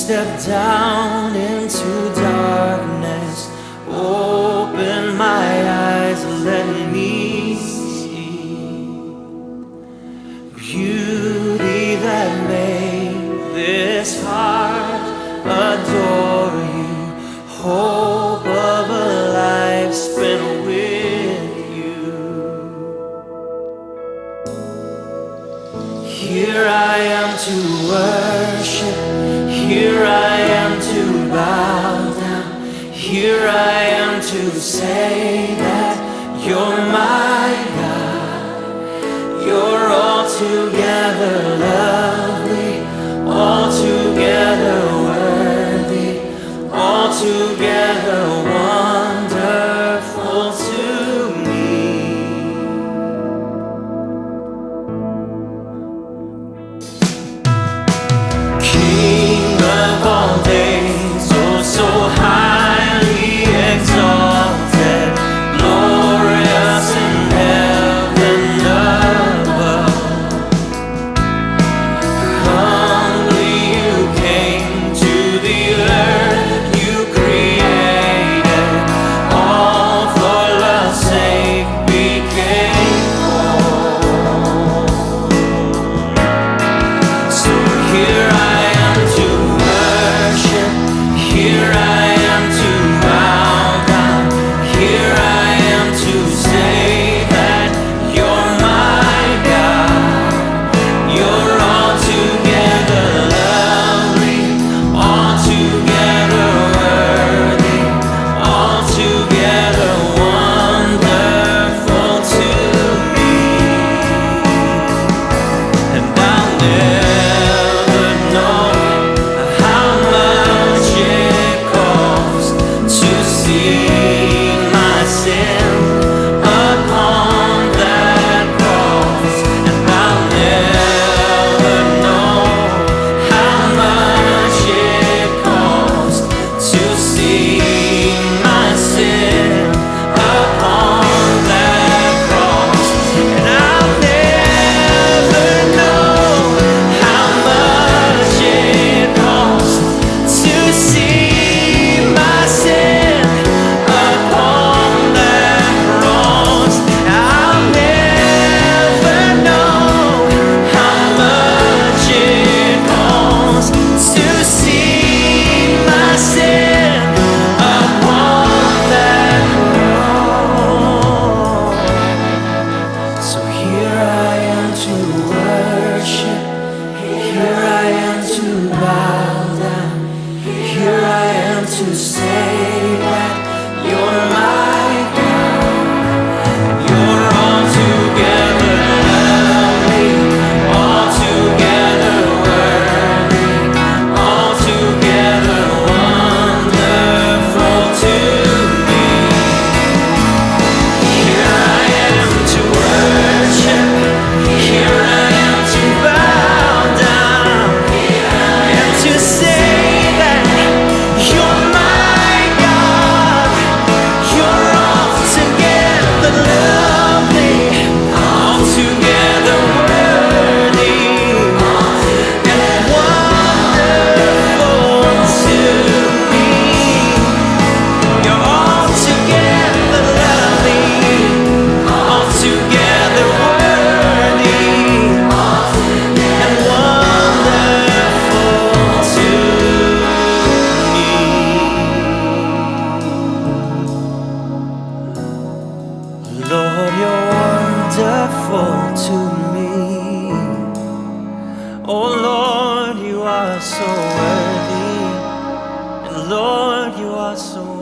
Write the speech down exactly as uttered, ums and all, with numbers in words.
step down into darkness, open my eyes, let me see beauty that made this heart adore you, hope of a life spent with you. Here I am to worship, here I am to bow down, here I am to say that you're my God. You're altogether lovely, altogether worthy, altogether wonderful to me. King of all days, oh so highly exalted, glorious in heaven above. Humbly you came to the earth, you created, all for love's sake became born. So here I am to worship, here I am to bow down, here I am to say that you're my God. You're altogether lovely, altogether worthy, altogether wonderful to me. And I'll never know how much it costs to see my sin upon that cross. And I'll never know how much it costs to see my sin upon that cross. And I'll never know how much it costs to see my sin upon that cross. I'll never know how much it costs to see my sin upon that cross. So here I am to worship, here I am to bow down, here I am to say that you're my God. You're altogether lovely, altogether worthy, altogether wonderful to me. Here I am to worship, here I am to bow down, and to say that you're my God. You're altogether lovely, altogether worthy, and wonderful to me. You're altogether lovely, altogether worthy, and wonderful to me. Lord, you're wonderful to me. Oh Lord, you are so worthy, and Lord, you are so